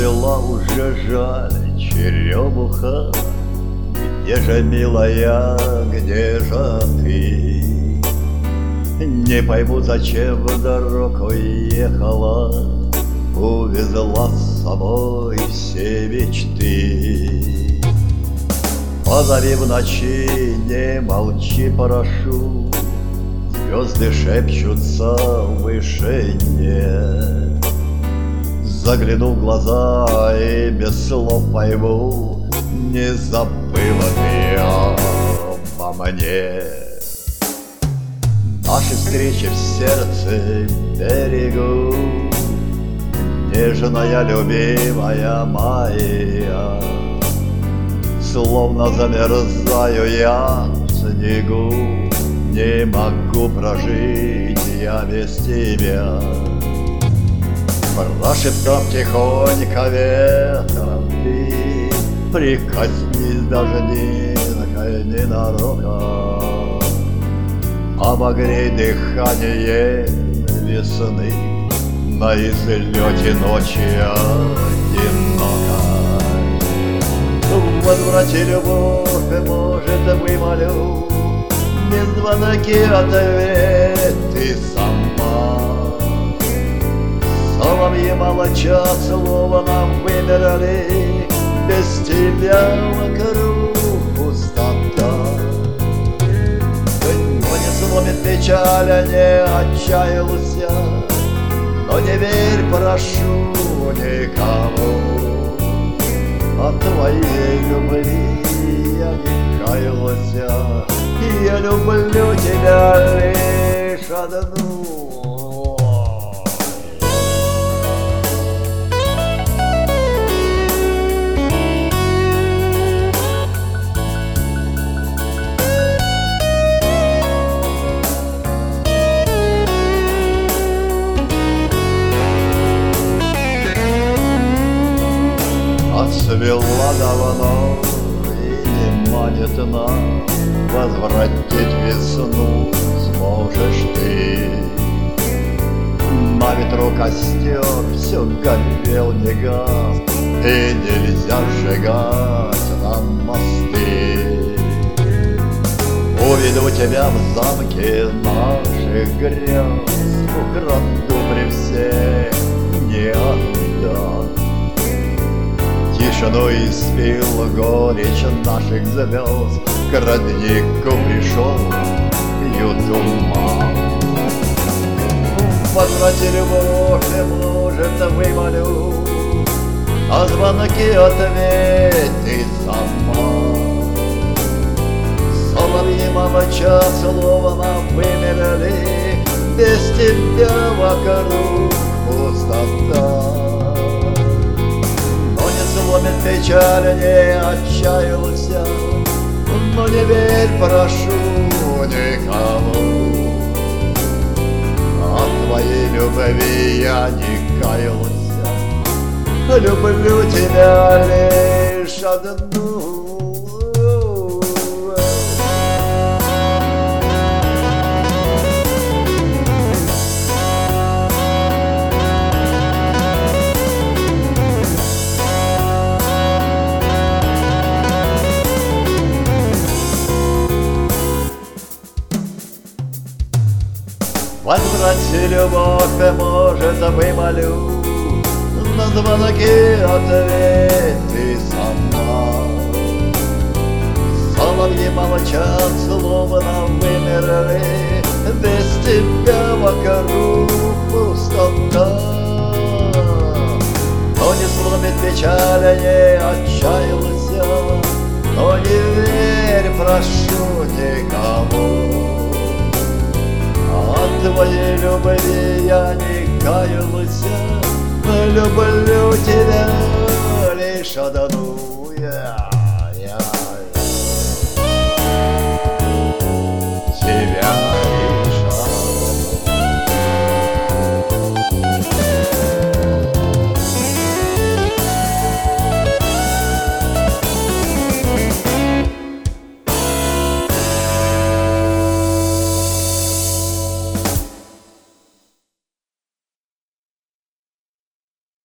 Отцвела уже жаль черемуха. Где же, милая, где же ты? Не пойму, зачем в дорогу ехала, увезла с собой все мечты. Позови в ночи, не молчи, прошу, звезды шепчутся в вышине. Загляну в глаза и без слов пойму, не забыла ты обо мне. Наши встречи в сердце берегу, нежная, любимая моя. Словно замерзаю я в снегу, не могу прожить я без тебя. Прошептав тихонько ветром ты, прикоснись даже ненароком, обогрей дыхание весны на излете ночи одинокой. Возврати любовь, может, вымолю, без звонки ответы сама. Соловьи молчат, словно вымерли, без тебя вокруг пустота. Но не сломит печаль, не отчаялся, но не верь, прошу, никому. От твоей любви я не каялся, я люблю тебя лишь одну. Отцвела давно и не манит нас, возвратить весну сможешь ты. На ветру костер все горел, не гас, и нельзя сжигать нам мосты. Уведу тебя в замке наших грез, украду при всех, не отдам. Тишину испил горечь наших звезд, к роднику пришел туман. Возврати любовь, может, вымолю, а звонки ответь ты сама. Соловьи молчат, словно вымерли, без тебя вокруг пустота. Сломит печаль, не отчаялся, но не верь, прошу, никому. От твоей любви я не каялся, люблю тебя лишь одну. Возврати любовь, может, вымолю, на звонки ответь ты сама. Соловьи молчат, словно вымерли, без тебя вокруг пустота. Но не сломит печаль, не отчаялся, но не верь, прошу, никому. От твоей любви я не каялся, люблю тебя лишь одну я.